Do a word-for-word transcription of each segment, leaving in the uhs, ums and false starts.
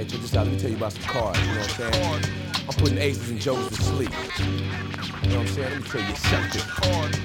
Alright, check this out. Let me tell you about some cards, you know what I'm saying? I'm putting aces and jokers to sleep. You know what I'm saying? Let me tell you something.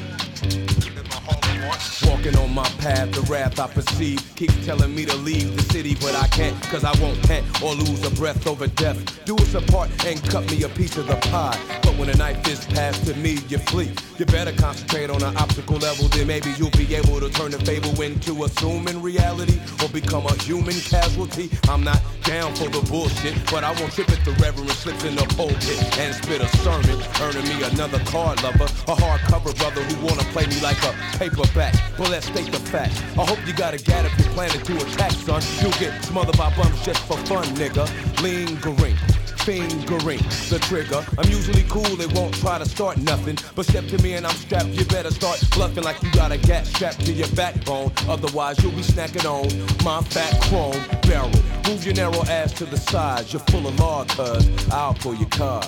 Walking on my path, the wrath I perceive keeps telling me to leave the city, but I can't, cause I won't pant or lose a breath over death. Do us apart and cut me a piece of the pie. But when a knife is passed to me, you flee. You better concentrate on an optical level, then maybe you'll be able to turn the fable into assuming reality or become a human casualty. I'm not down for the bullshit, but I won't trip if the reverend slips in the pulpit and spit a sermon, earning me another card lover, a hardcover brother who wanna play me like a paperback. Well, let's state the facts. I hope you got a gat if you're planning to attack, son. You'll get smothered by bums just for fun, nigga. Lingering, fingering the trigger. I'm usually cool, they won't try to start nothing. But step to me and I'm strapped, you better start bluffing like you got a gat strapped to your backbone. Otherwise, you'll be snacking on my fat chrome barrel. Move your narrow ass to the side. You're full of law, cuz I'll pull your card.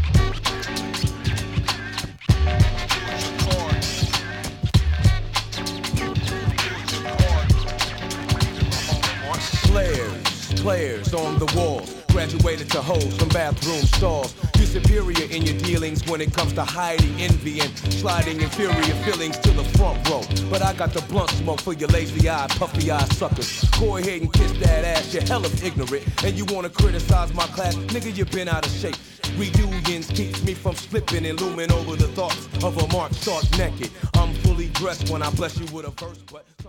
Players, players on the walls. Graduated to hoes from bathroom stalls. You're superior in your dealings when it comes to hiding envy and sliding inferior feelings to the front row. But I got the blunt smoke for your lazy-eyed, puffy-eyed suckers. Go ahead and kiss that ass, you're hella ignorant. And you wanna criticize my class, nigga, you been out of shape. Reunions keeps me from slipping and looming over the thoughts of a Mark Stark naked. I'm fully dressed when I bless you with a verse, but